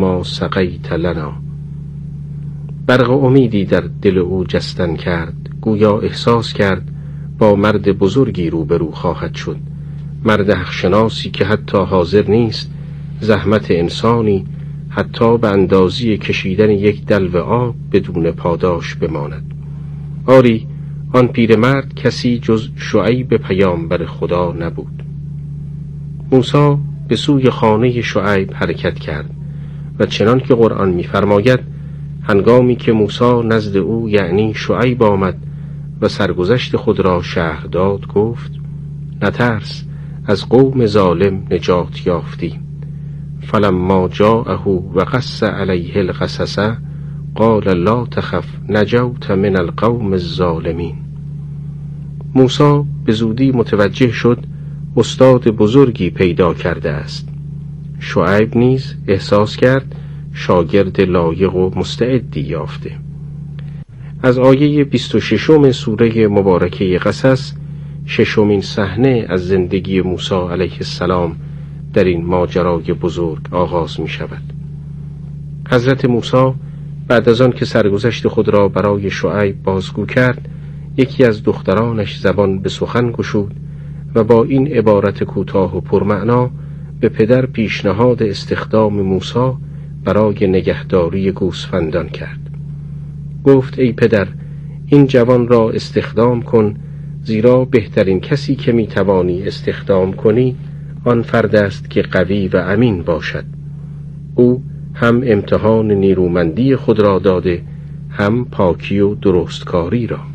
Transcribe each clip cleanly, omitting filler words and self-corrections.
ما سقیت لنا. برق امیدی در دل او جستن کرد، گویا احساس کرد با مرد بزرگی روبرو خواهد شد، مرد حقشناسی که حتی حاضر نیست زحمت انسانی حتی به اندازی کشیدن یک دلو آب بدون پاداش بماند. آری آن پیرمرد کسی جز شعیب پیامبر خدا نبود. موسی به سوی خانه شعیب حرکت کرد و چنان که قرآن می‌فرماید هنگامی که موسی نزد او یعنی شعیب آمد و سرگذشت خود را شرح داد گفت: نترس، از قوم ظالم نجات یافتی. فلما جاءه و قص علیه القصص قال لا تخف نجوت من القوم الظالمین. موسی به زودی متوجه شد استاد بزرگی پیدا کرده است. شعیب نیز احساس کرد شاگرد لایق و مستعدی یافته. از آیه 26 سوره مبارکه قصص، ششمین صحنه از زندگی موسی علیه السلام در این ماجرای بزرگ آغاز می شود. حضرت موسی بعد از آن که سرگذشت خود را برای شعیب بازگو کرد، یکی از دخترانش زبان به سخن گشود و با این عبارت کوتاه و پرمعنا به پدر پیشنهاد استخدام موسی برای نگهداری گوسفندان کرد. گفت: ای پدر، این جوان را استخدام کن، زیرا بهترین کسی که میتوانی استخدام کنی آن فرد است که قوی و امین باشد. او هم امتحان نیرومندی خود را داده، هم پاکی و درستکاری را.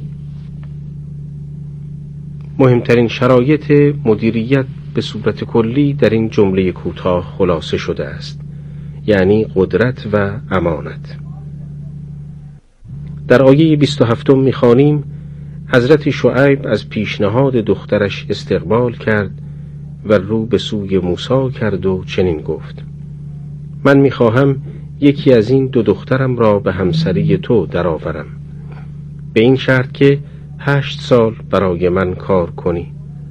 مهمترین شرایط مدیریت به صورت کلی در این جمله کوتاه خلاصه شده است، یعنی قدرت و امانت. در آیه 27 می‌خوانیم: حضرت شعیب از پیشنهاد دخترش استقبال کرد و رو به سوی موسی کرد و چنین گفت: من می‌خواهم یکی از این دو دخترم را به همسری تو درآورم، به این شرط که 8 سال برای من کار کنی.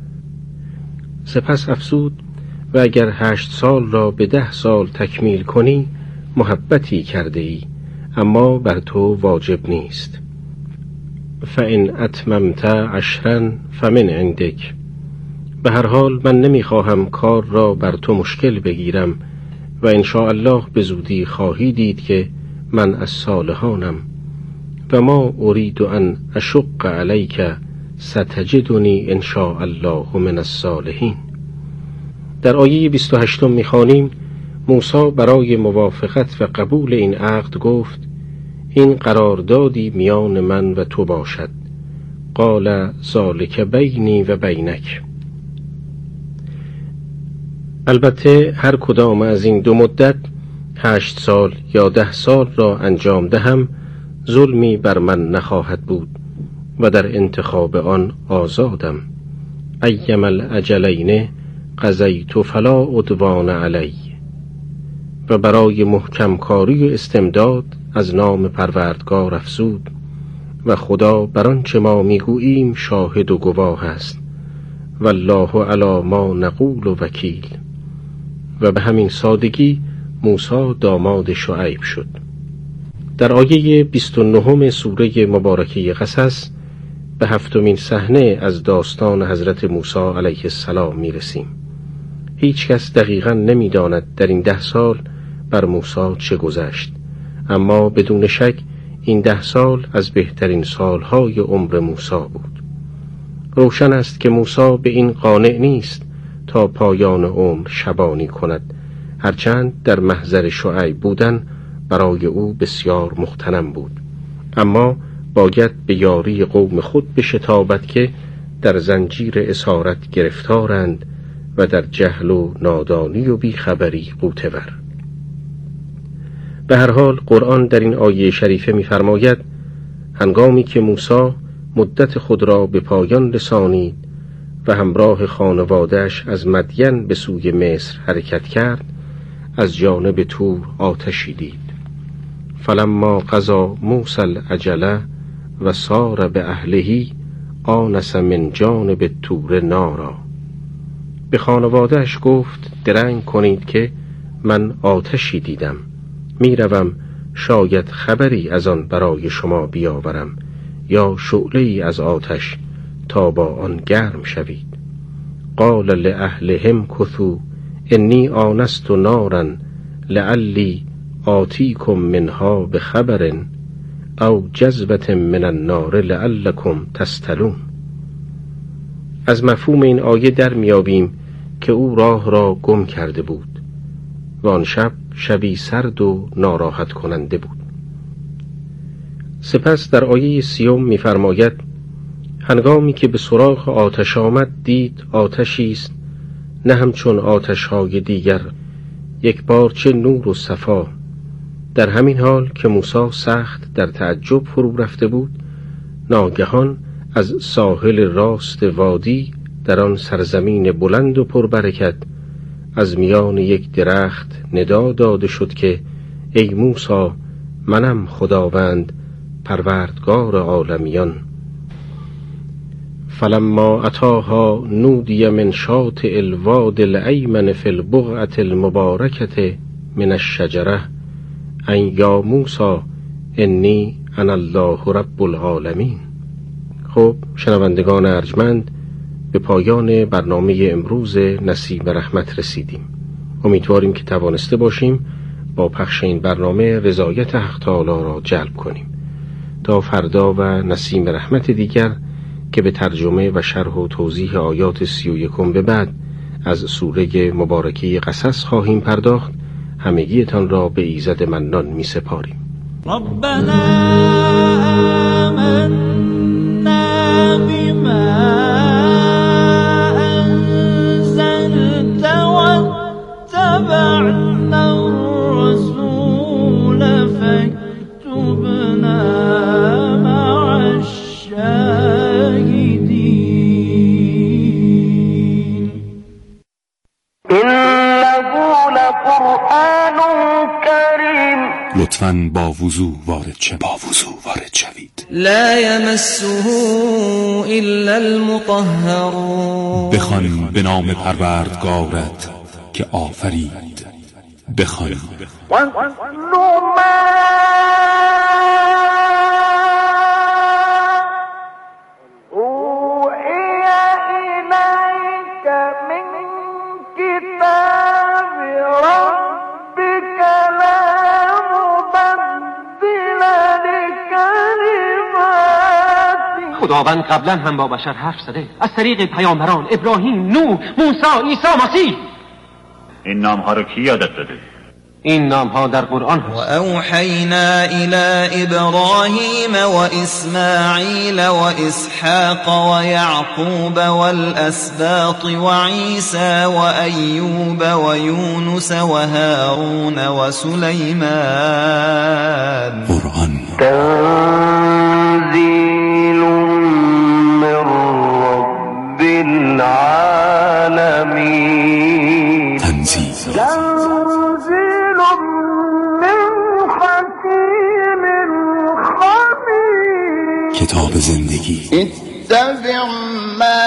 سپس افزود: و اگر 8 سال را به 10 سال تکمیل کنی محبتی کرده ای، اما بر تو واجب نیست. فإن اتممت 10 فمن عندک. به هر حال من نمیخواهم کار را بر تو مشکل بگیرم و ان شاء الله به زودی خواهی دید که من از صالحانم و ما اريد ان اشق علیک ستجدنی ان شاء الله من الصالحین. در آیه 28 میخوانیم: موسی برای موافقت و قبول این عقد گفت: این قراردادی میان من و تو باشد. قال ذلک بینی و بینک. البته هر کدام از این دو مدت 8 سال یا 10 سال را انجام دهم ظلمی بر من نخواهد بود و در انتخاب آن آزادم. ایم الاجلین قضیت فلا عدوان علی. و برای محکم کاری و استمداد از نام پروردگار افزود: و خدا بر آنچه ما میگوییم شاهد و گواه است، والله علی ما نقول وکیل. و به همین سادگی موسی داماد شعیب شد. در آیه 29 سوره مبارکه قصص به 7مین صحنه از داستان حضرت موسی علیه السلام میرسیم. هیچ کس دقیقاً نمیداند در این 10 سال بر موسی چه گذشت، اما بدون شک این 10 سال از بهترین سالهای عمر موسی بود. روشن است که موسی به این قانع نیست تا پایان عمر شبانی کند، هرچند در محضر شعیب بودن برای او بسیار مغتنم بود، اما باید به یاری قوم خود بشتابد که در زنجیر اسارت گرفتارند و در جهل و نادانی و بیخبری غوطه‌ور. به هر حال قرآن در این آیه شریفه می‌فرماید: هنگامی که موسی مدت خود را به پایان رسانید و همراه خانواده‌اش از مدین به سوی مصر حرکت کرد، از جانب طور آتشی دید. فلما قضی موسی الاجل و سار به اهله آنس من جانب الطور نارا. به خانواده‌اش گفت: درنگ کنید که من آتشی دیدم می روم شاید خبری از آن برای شما بیاورم، یا شعله‌ای از آتش تا با آن گرم شوید. قال لأهلهم کثوا انی آنست نارا لعلی آتیکم منها بخبر او جذبة من النار لعلکم تستلون. از مفهوم این آیه در میابیم که او راه را گم کرده بود و آن شب شبی سرد و ناراحت کننده بود. سپس در آیه 30 می‌فرماید هنگامی که به سراغ آتش آمد دید آتشی است نه همچون آتش‌های دیگر، یک بارچه نور و صفا. در همین حال که موسی سخت در تعجب فرو رفته بود، ناگهان از ساحل راست وادی در آن سرزمین بلند و پربرکت از میان یک درخت ندا داده شد که ای موسی، منم خداوند پروردگار عالمیان. فلما اتاها نودی من شاطئ الواد الایمن فی البقعة المبارکة من الشجرة ان یا موسی انی انا الله رب العالمین. خب شنوندگان ارجمند، به پایان برنامه امروز نسیم رحمت رسیدیم. امیدواریم که توانسته باشیم با پخش این برنامه رضایت حق تعالی را جلب کنیم. تا فردا و نسیم رحمت دیگر که به ترجمه و شرح و توضیح آیات 31 به بعد از سوره مبارکه قصص خواهیم پرداخت، همگیتان را به ایزد منان می سپاریم. ربنا آمنا بما انزلت واتبعنا الرسول فاكتبنا مع الشاهدين. إنه لقرآن كريم. لطفاً با وضو وارد شوید. لا يمسه إلا المطهرون. بخوان به نام پروردگارت که آفرید. بخوان خداوند قبلا هم با بشر حرف زده از طریق پیامبران ابراهیم، نوح، موسی، عیسی مسیح. این نامها رو کی یادت داده؟ این نامها در قرآن هست. و اوحینا الی ابراهیم و اسماعیل و اسحاق و یعقوب والاسباط و عیسی و ایوب و یونس و هارون و سلیمان. قرآن تنزیل من رب العالمین. تنزیل من حکیم خبیر. کتاب زندگی. اتبع ما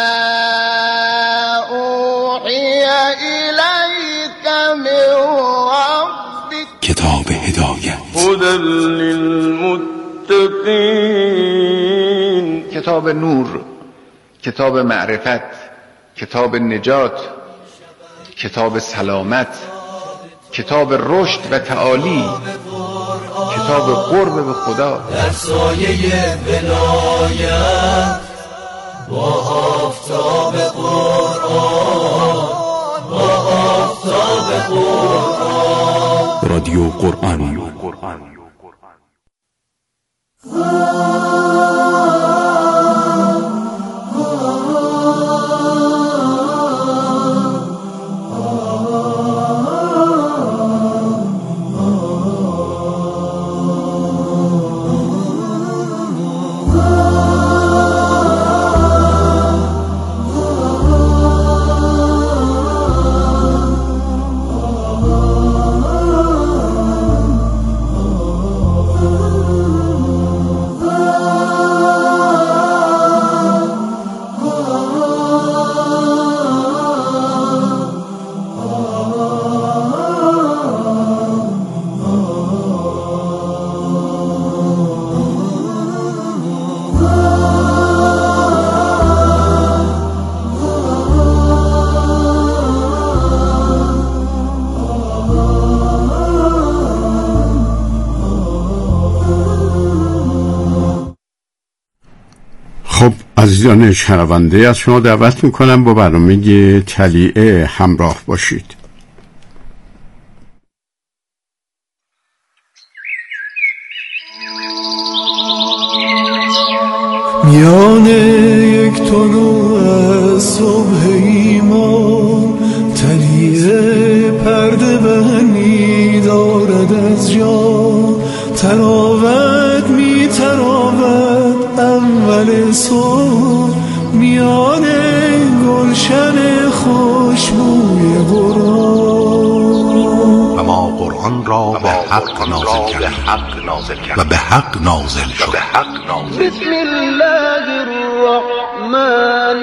اوحی الیک من ربک. کتاب هدایت. هدی للمتقین. کتاب نور، کتاب معرفت، کتاب نجات، کتاب سلامت، کتاب رشد و تعالی، کتاب قرب به خدا. در سایه ولایت با آفتاب قرآن، با آفتاب قرآن. رادیو قرآن. Oh عزیزان شنونده، از شما دعوت میکنم با برنامه طلیعه همراه باشید. میان یک طلوع از صبح ایمان، طلیعه پرده بندی دارد از جا، تراوت می تراود اول صبح، میان گلشن خوشبوی قرآن. و ما قرآن را به حق نازل کرد و به حق نازل شد. بسم الله الرحمن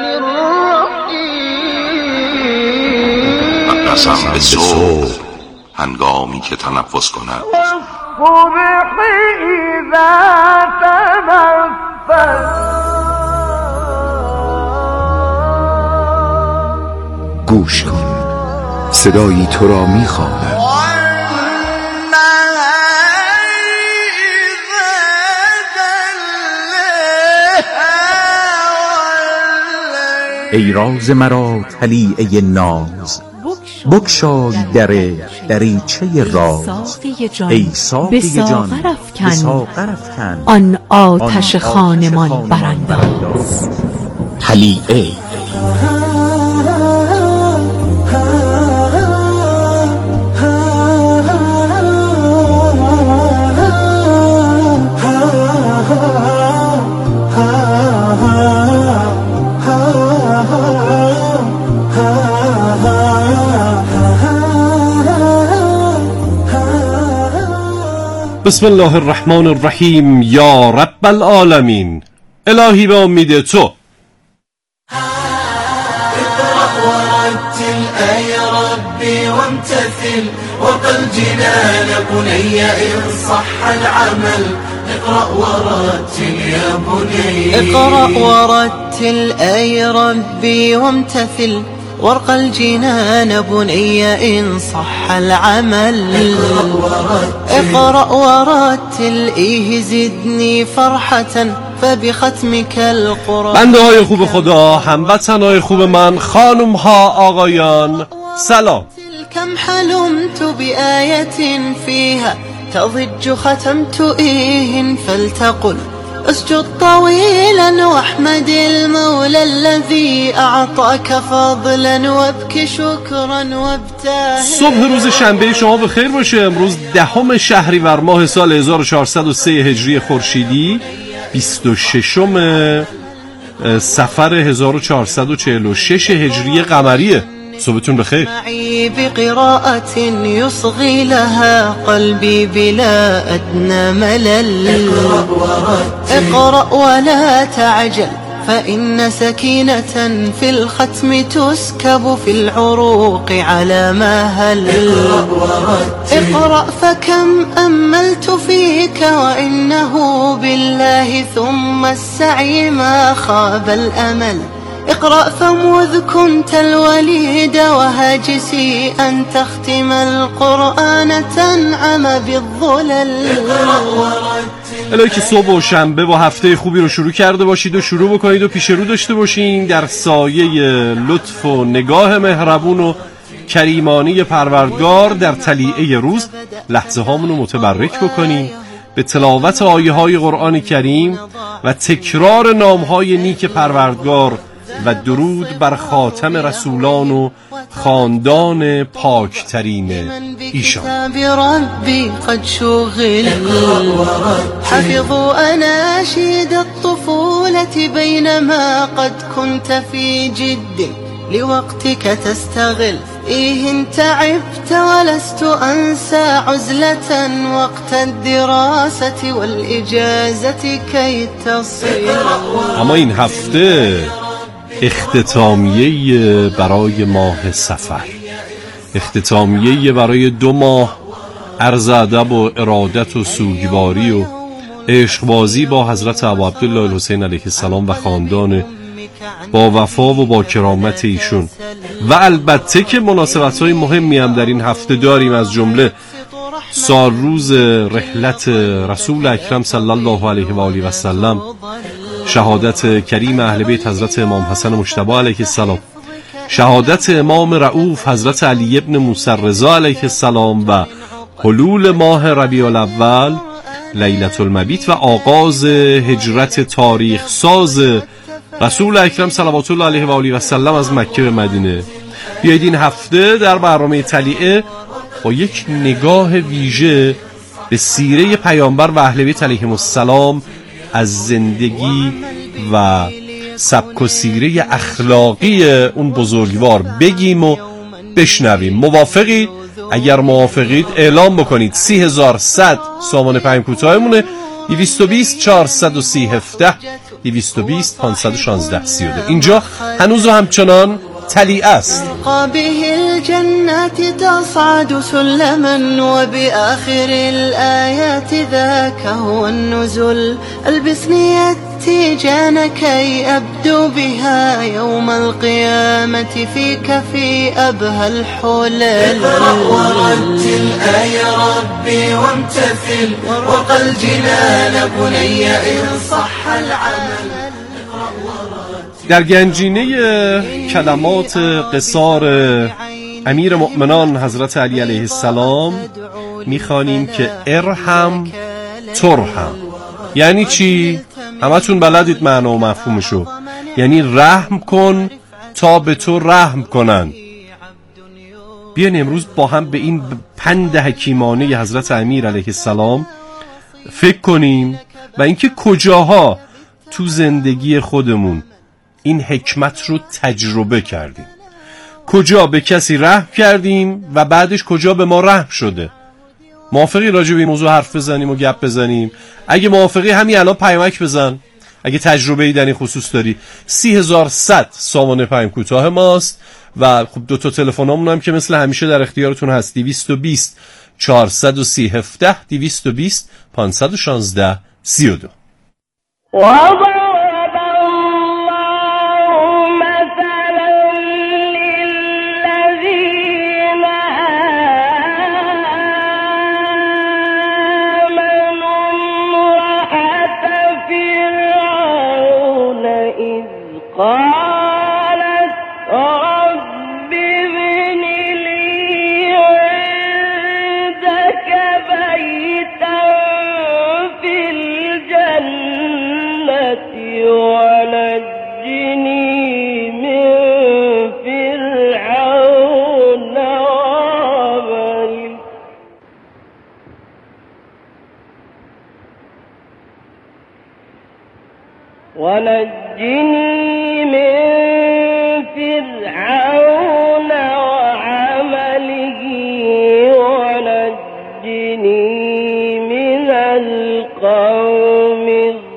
الرحیم. قسم به صبح هنگامی که تنفس کند، والصبح اذا تنفس. گوش کن، صدایی تو را می‌خواند. ای راز مرا طلیعه ناز، بگشای دریچه راز. ای ساقی جان به ساغر افکن، آن آتش خانمان برانداز. طلیعه. بسم الله الرحمن الرحیم. یا رب العالمین، الهی به امید تو. اقرأ ورتل ای ربی وامتثل وقل جنان بني إن صح العمل. اقرأ ورتل يا بني، اقرأ ورتل أي ربي وامتثل وارقى الجنان بني إن صح العمل. اقرأ ورتل إيه زدني فرحة فبختمك القرآن. بنده های خوب خدا، هموطنهای خوب من، خانم ها، آقایان، سلام. كم حلمت بآية فيها تضج ختمت إيه فلتقل اسجد طويلا واحمد المولى الذي اعطاك فضلا وابك شكرا وابتهل. صبح روز شنبه شما بخیر باشه. امروز 10 شهریور ماه سال 1403 هجری خورشیدی، 26 صفر 1446 هجری قمریه. صبحتون بخیر. معي بقراءة يصغي لها قلبي بلا أدنى ملل. اقرأ ولا تعجل فإن سكينة في الختم تسكب في العروق على ما هل. اقرأ فكم أملت فيك وإنه بالله ثم السعي ما خاب الأمل. اقرأ فمذ كنت الوليد وهاجسي أن تختم القرآن تنعم بالظلل. الهی که صبح و شنبه با هفته خوبی رو شروع کرده باشید و شروع بکنید و پیش رو داشته باشین در سایه لطف و نگاه مهربون و کریمانی پروردگار. در طلیعه روز لحظه هامون رو متبرک بکنیم به تلاوت آیه های قرآن کریم و تکرار نام های نیک پروردگار و درود بر خاتم رسولان و خاندان پاکترین ایشان. بربي قد شغل حفظوا أناشيد الطفولة بينما قد كنت في جد لوقتك تستغل. إيه تعبت ولست أنسى عزلة وقت الدراسة والإجازة كي تصل. اما این هفته اختتامیه برای ماه صفر، اختتامیه برای 2 ماه عرض ادب و ارادت و سوگواری و عشقبازی با حضرت ابو عبدالله الحسین علیه السلام و خاندان با وفا و با کرامت ایشون. و البته که مناسبت‌های مهمی هم در این هفته داریم، از جمله سال روز رحلت رسول اکرم صلی الله علیه و آله و سلم شهادت کریم اهل بیت حضرت امام حسن مجتبی علیه السلام، شهادت امام رؤوف حضرت علی ابن موسی رضا علیه السلام و حلول ماه ربیع الاول لیلة المبیت و آغاز هجرت تاریخ ساز رسول اکرم صلوات الله علیه و آله و سلم از مکه به مدینه. بیایید این هفته در برنامه طلیعه با یک نگاه ویژه به سیره پیامبر و اهل بیت علیهم السلام از زندگی و سبک و سیره اخلاقی اون بزرگوار بگیم و بشنویم. موافقید؟ اگر موافقید اعلام بکنید. 3100 سامان پیام کوتاهمونه 220 430 17 220 516 32. اینجا هنوز همچنان طلیعه است. به الجنات تصعد سلما وبآخر الآيات ذاك هو النزل البسني التيجان كي أبدو بها يوم القيامة فيك في أبهى الحلل. اقرأ ورتل آي ربي وامتثل وقل جنان بني إن صح العمل. در گنجینه کلمات قصار امیر مؤمنان حضرت علی علیه السلام میخوانیم که ارحم ترحم. یعنی چی؟ همتون بلدید معنا و مفهومشو. یعنی رحم کن تا به تو رحم کنن. بیاین امروز با هم به این پند حکیمانه حضرت امیر علیه السلام فکر کنیم و اینکه کجاها تو زندگی خودمون این حکمت رو تجربه کردیم، کجا به کسی رحم کردیم و بعدش کجا به ما رحم شده. موافقی راجع به این موضوع حرف بزنیم و گپ بزنیم؟ اگه موافقی همین الان پیامک بزن اگه تجربه‌ای در این خصوص داری. 3100 سامان پیام کوتاه ماست و خب دو تا تلفنامون هم که مثل همیشه در اختیارتون هست. 220 430 17 220 516 32. ونجني من فرعون وعمله ونجني من القوم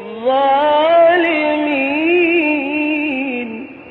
الظالمين.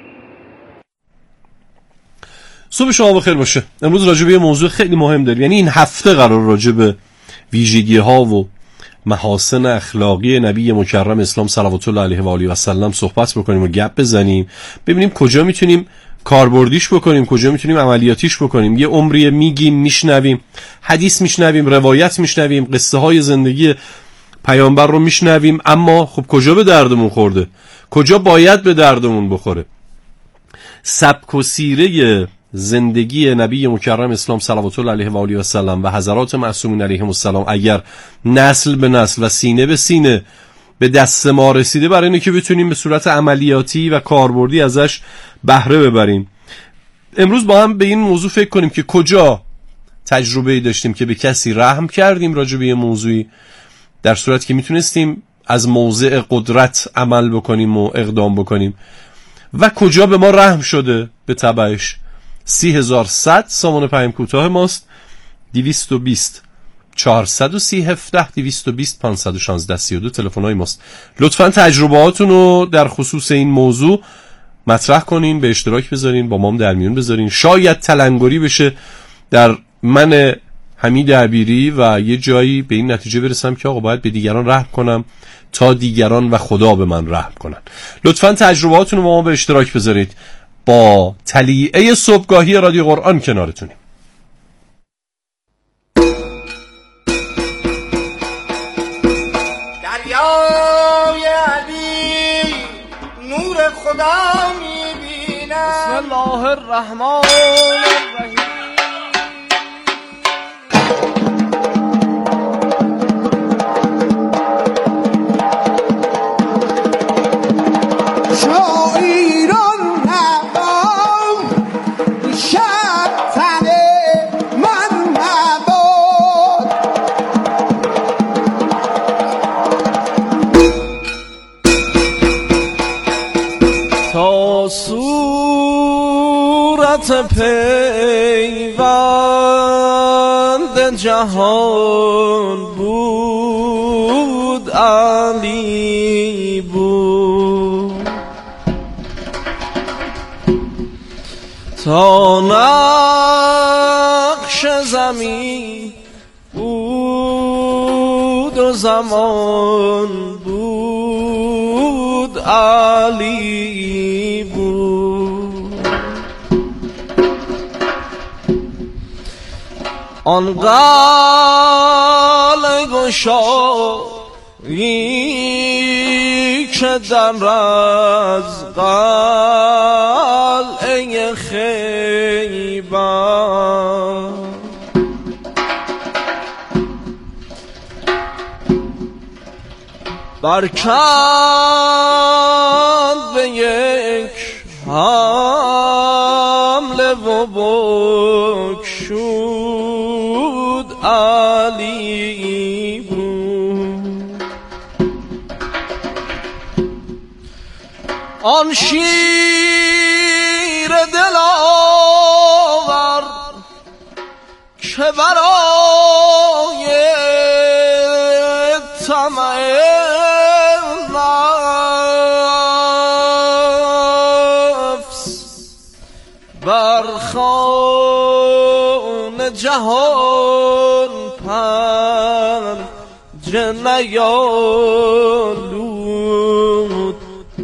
صبح شما بخیر باشه. امروز راجع به یه موضوع خیلی مهم داریم. یعنی این هفته قرار راجع به ویژگی ها و محاسن اخلاقی نبی مکرم اسلام صلوات الله علیه و آله و سلم صحبت بکنیم و گپ بزنیم، ببینیم کجا میتونیم کاربردیش بکنیم، کجا میتونیم عملیاتیش بکنیم. یه عمری میگیم، میشنویم، حدیث میشنویم، روایت میشنویم، قصه های زندگی پیامبر رو میشنویم، اما خب کجا به دردمون خورده؟ کجا باید به دردمون بخوره؟ سبک و سیره زندگی نبی مکرم اسلام صلوات الله علیه و آله و سلم و حضرات معصومین علیهم السلام اگر نسل به نسل و سینه به سینه به دست ما رسیده، برای اینه که بتونیم به صورت عملیاتی و کاربردی ازش بهره ببریم. امروز با هم به این موضوع فکر کنیم که کجا تجربه‌ای داشتیم که به کسی رحم کردیم راجع به یه موضوعی، در صورتی که میتونستیم از موضع قدرت عمل بکنیم و اقدام بکنیم، و کجا به ما رحم شده به تبعش. 3100 سامان پیام کوتاه ماست 220 430 17 220 516 32 تلفن‌های ماست. لطفاً تجربهاتون رو در خصوص این موضوع مطرح کنین، به اشتراک بذارین، با ما در میون بذارین. شاید تلنگری بشه در من حمید عبیری و یه جایی به این نتیجه برسم که آقا باید به دیگران رحم کنم تا دیگران و خدا به من رحم کنن. لطفاً تجربهاتون رو با ما به اشتراک بذارید. با طلیعه صبحگاهی رادیو قرآن کنارتونیم. دریای علی الله الرحمن الرحیم. تا صورت پیوند جهان بود علی بود، تا نقش زمین بود و زمان بود علی بود. آن قلعه گشایی که در از قلعه خیبر برکند به یک حمله و بکشود علی بود. آن شیر دلاور که برای طمع برخان جهان پنجه نیالود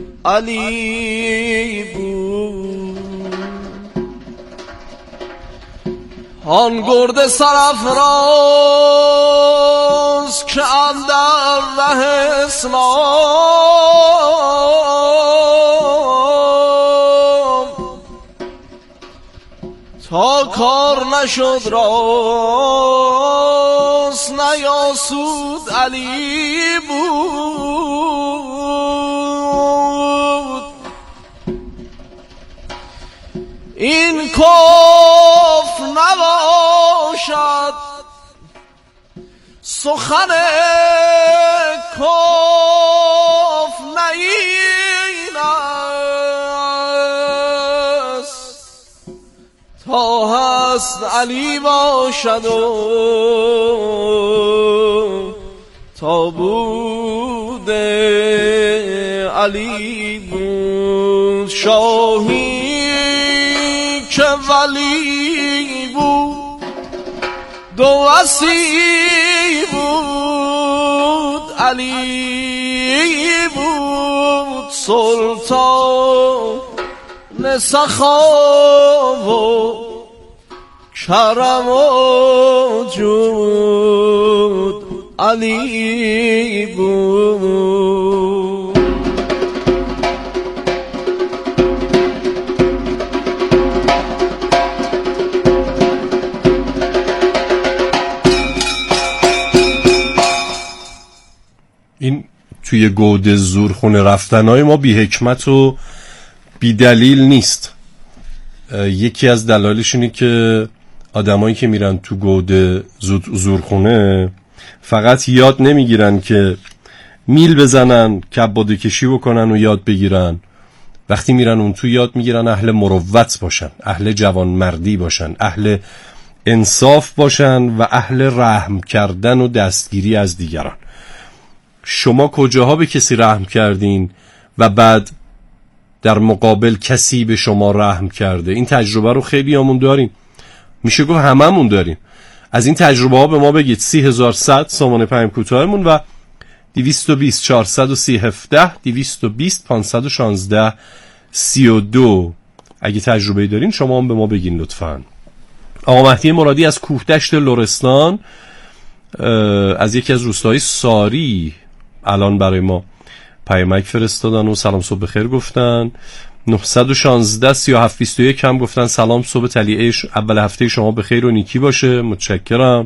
علی بود. آن گرد سرافراز که اندر ره اسلام تا کار نشد راست نیاسود علی بود. این کفر نباشد سخن کفر نین است، تا هست علی باشد و تا بود علی بود. شاهی که ولی بود دو وصی بود علی بود. سلطان سخا و کرم و جود علی بود. این توی گود زورخونه رفتنهای ما بی حکمت و بی دلیل نیست. یکی از دلایلش اینه که آدمایی که میرن تو گود زورخونه فقط یاد نمیگیرن که میل بزنن، کباده کشی بکنن و یاد بگیرن. وقتی میرن اون تو یاد میگیرن اهل مروت باشن، اهل جوانمردی باشن، اهل انصاف باشن و اهل رحم کردن و دستگیری از دیگران. شما کجاها به کسی رحم کردین و بعد در مقابل کسی به شما رحم کرده؟ این تجربه رو خیلی همون داریم، میشه گفت هممون داریم. از این تجربه ها به ما بگید. 30100 سامان پیام کوتاهمون و 220 430 17 220 516 32. اگه تجربه دارین شما هم به ما بگین لطفاً. آقا مهدی مرادی از کوهدشت لرستان از یکی از روستاهای ساری الان برای ما پیامک فرستادن و سلام صبح بخیر گفتن. 916 3721 هم گفتن سلام، صبح طلیعه اول هفته شما به خیر و نیکی باشه. متشکرم.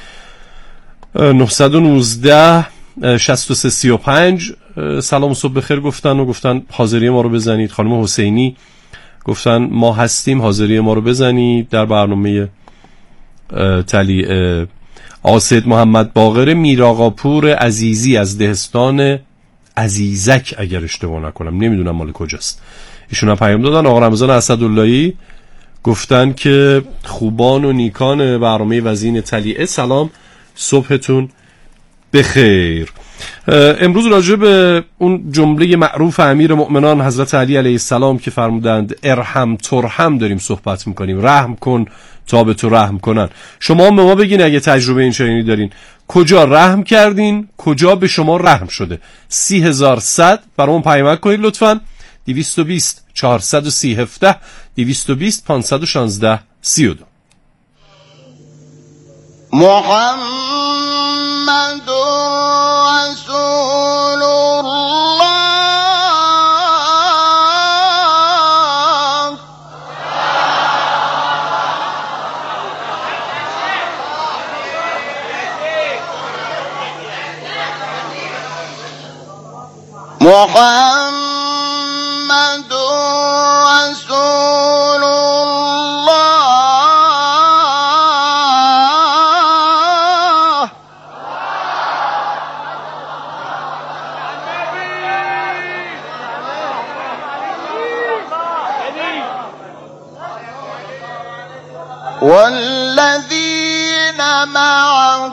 919 6335 سلام صبح بخیر گفتن حاضری ما رو بزنید. خانم حسینی گفتن ما هستیم، حاضری ما رو بزنید در برنامه طلیعه. آسد محمد باقر میراقاپور عزیزی از دهستان عزیزک اگر اشتباه نکنم، نمیدونم مال کجاست، ایشون هم پیام دادن. آقا رمضان اسداللهی گفتن که خوبان و نیکان برنامه وزین طلیعه سلام، صبحتون بخیر. امروز راجع به اون جمله معروف امیر مؤمنان حضرت علی علیه السلام که فرمودند ارحم ترحم داریم صحبت میکنیم. رحم کن تا به تو رحم کنن. شما به ما بگین اگه تجربه این چنینی دارین، کجا رحم کردین، کجا به شما رحم شده. 30100 برامون پیام کنید لطفاً. 220 430 17 220 516 32. محمد رسول الله محمد رسول الله والذين معه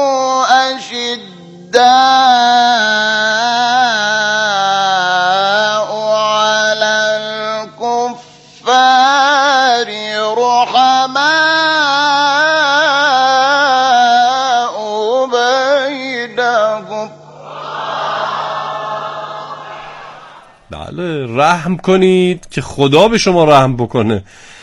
أشداء على الكفار رحماء بينهم. بله، رحم کنید که خدا به شما رحم بکنه.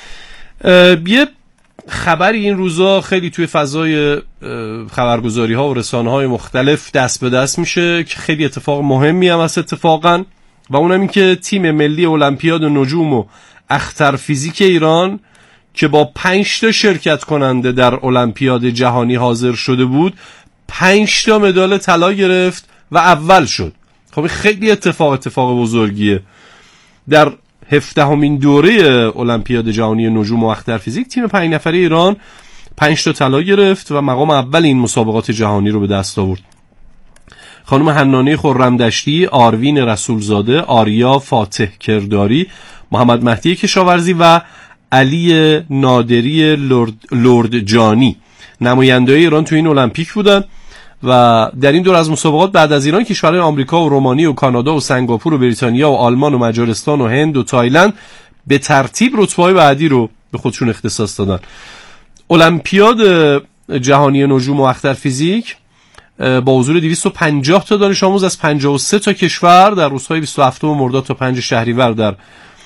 یه خبری این روزا خیلی توی فضای خبرگزاری ها و رسانه های مختلف دست به دست میشه که خیلی اتفاق مهمی هم هست اتفاقا، و اونم این که تیم ملی المپیاد نجوم و اختر فیزیک ایران که با 5 تا شرکت کننده در المپیاد جهانی حاضر شده بود 5 تا مدال طلا گرفت و اول شد. خب خیلی اتفاق بزرگیه. در 17مین دوره المپیاد جهانی نجوم و اختر فیزیک تیم 5 نفره ایران 5 تا طلا گرفت و مقام اول این مسابقات جهانی رو به دست آورد. خانم حنانه خرمدشتی، آروین رسولزاده، آریا فاتح کرداری، محمد مهدی کشاورزی و علی نادری لرد جانی نماینده‌های ایران تو این المپیک بودن و در این دور از مسابقات بعد از ایران کشورهای آمریکا و رومانی و کانادا و سنگاپور و بریتانیا و آلمان و مجارستان و هند و تایلند به ترتیب رتبه‌های بعدی رو به خودشون اختصاص دادن. المپیاد جهانی نجوم و اختر فیزیک با حضور 250 تا دانش آموز از 53 تا کشور در روزهای 27 مرداد تا 5 شهریور در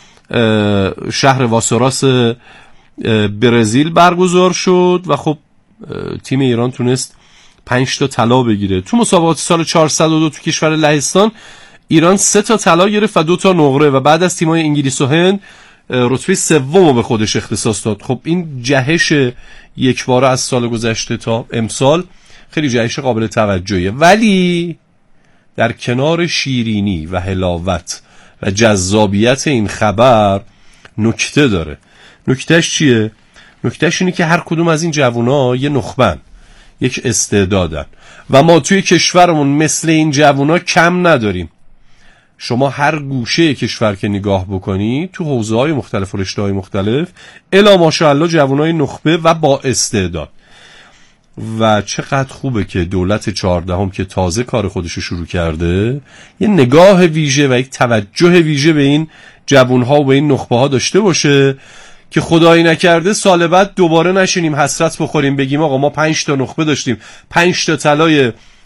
شهر واسوراس برزیل برگزار شد و خب تیم ایران تونست 5 تا طلا بگیره. تو مسابقات سال 402 تو کشور لهستان ایران 3 تا طلا گرفت و 2 تا نقره و بعد از تیم‌های انگلیس و هند رتبه سوم رو به خودش اختصاص داد. خب این جهش یکباره از سال گذشته تا امسال خیلی جهش قابل توجهیه، ولی در کنار شیرینی و حلاوت و جذابیت این خبر نکته داره. نکتهش چیه؟ نکتهش اینه که هر کدوم از این جوونا یه نخبن، یک استعدادن و ما توی کشورمون مثل این جوونا کم نداریم. شما هر گوشه کشور که نگاه بکنی تو حوزه‌های مختلف و رشته‌های مختلف الا ماشاءالله جوانای نخبه و با استعداد. و چقدر خوبه که دولت 14 که تازه کار خودشو شروع کرده یه نگاه ویژه و یک توجه ویژه به این جوانها و به این نخبه ها داشته باشه که خدایی نکرده سال بعد دوباره نشینیم حسرت بخوریم بگیم آقا ما 5 تا نخبه داشتیم 5 تا طلای